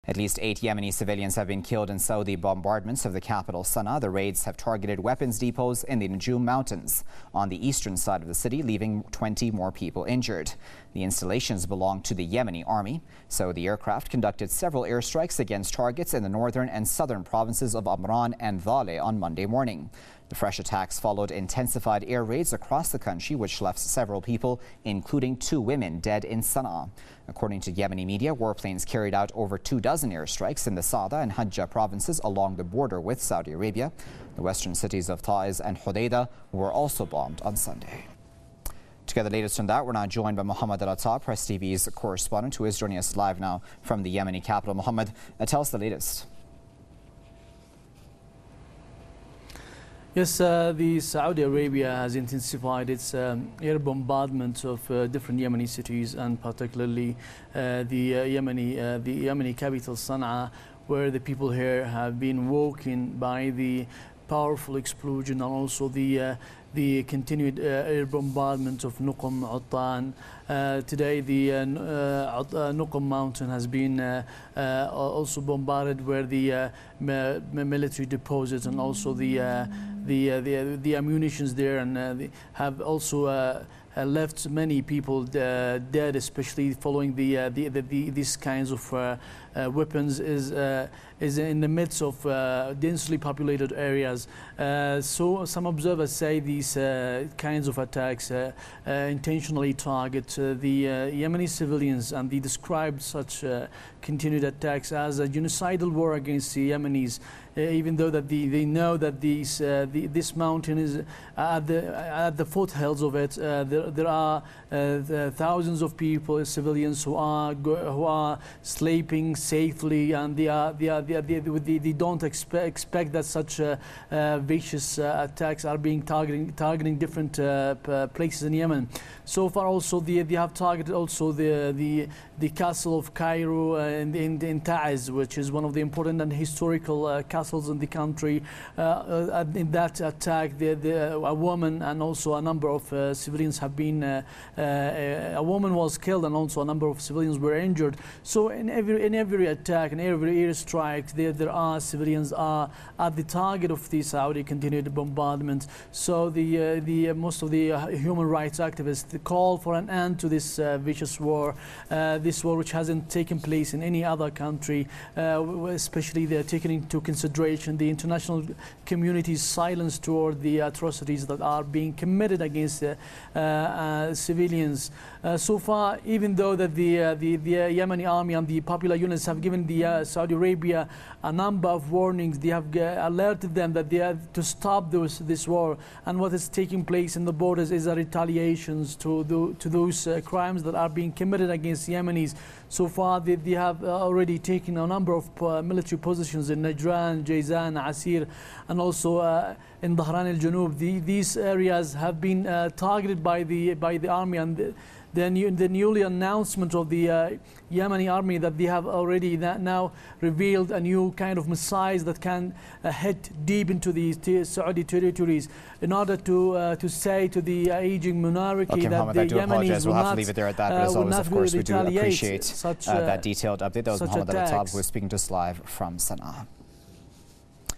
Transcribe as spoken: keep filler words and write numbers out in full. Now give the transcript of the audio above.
At least eight Yemeni civilians have been killed in Saudi bombardments of the capital, Sana'a. The raids have targeted weapons depots in the Najum Mountains on the eastern side of the city, leaving twenty more people injured. The installations belong to the Yemeni army. Saudi aircraft conducted several airstrikes against targets in the northern and southern provinces of Amran and Dhale on Monday morning. The fresh attacks followed intensified air raids across the country, which left several people, including two women, dead in Sana'a. According to Yemeni media, warplanes carried out over two dozen airstrikes in the Sada and Hajjah provinces along the border with Saudi Arabia. The western cities of Taiz and Hodeidah were also bombed on Sunday. To get the latest on that, we're now joined by Mohammed Al-Attab, Press T V's correspondent, who is joining us live now from the Yemeni capital. Mohammed, uh, tell us the latest. Yes, uh, the Saudi Arabia has intensified its um, air bombardment of uh, different Yemeni cities, and particularly uh, the uh, Yemeni, uh, the Yemeni capital Sana'a, where the people here have been woken by the powerful explosion and also the uh, the continued uh, air bombardment of Nuqum Uttan. Uh, today the uh, uh, Nuqum mountain has been uh, uh, also bombarded, where the uh, military deposits and also the uh, the, uh, the the ammunitions there, and uh, the have also uh, Uh, left many people uh, dead, especially following the, uh, the, the, the these kinds of uh, uh, weapons is uh, is in the midst of uh, densely populated areas. Uh, so some observers say these uh, kinds of attacks uh, uh, intentionally target uh, the uh, Yemeni civilians, and they described such uh, continued attacks as a genocidal war against the Yemenis. Uh, even though that the, they know that these, uh, the, this mountain is at the, at the foothills of it, uh, there, there are uh, the thousands of people, civilians, who are go, who are sleeping safely, and they are they are they, are, they, they, they don't expect expect that such uh, uh, vicious uh, attacks are being targeting targeting different uh, places in Yemen. So far, also they, they have targeted also the the the castle of Cairo uh, in, in in Taiz, which is one of the important and historical uh, castles in the country. Uh, uh, in that attack, the, the, a woman and also a number of uh, civilians have been. Uh, uh, a woman was killed, and also a number of civilians were injured. So in every in every attack, in every airstrike, there there are civilians are at the target of the Saudi continued bombardment. So the uh, the uh, most of the uh, human rights activists call for an end to this uh, vicious war. Uh, this war, which hasn't taken place in any other country, uh, especially they're taking into consideration the international community's silence toward the atrocities that are being committed against uh, uh, civilians. Uh, so far, even though that the, uh, the the Yemeni army and the popular units have given the uh, Saudi Arabia a number of warnings, they have uh, alerted them that they have to stop those, this war, and what is taking place in the borders is a retaliations to the, to those uh, crimes that are being committed against Yemenis. So far, they, they have already taken a number of uh, military positions in Najran, Jizan, Asir, and also uh, in Dhahran al-Junub. The, these areas have been uh, targeted by the by the army, and the, the, new, the newly announcement of the uh, Yemeni army that they have already that now revealed a new kind of missiles that can uh, hit deep into the Saudi territories, in order to uh, to say to the aging monarchy okay, that Mohammed, the I do Yemenis apologize. We'll will have not, to leave it there at that. But uh, as always, of course, we do appreciate such, uh, uh, that detailed update. That was Mohammed Al-Attab, who was speaking to us live from Sana'a.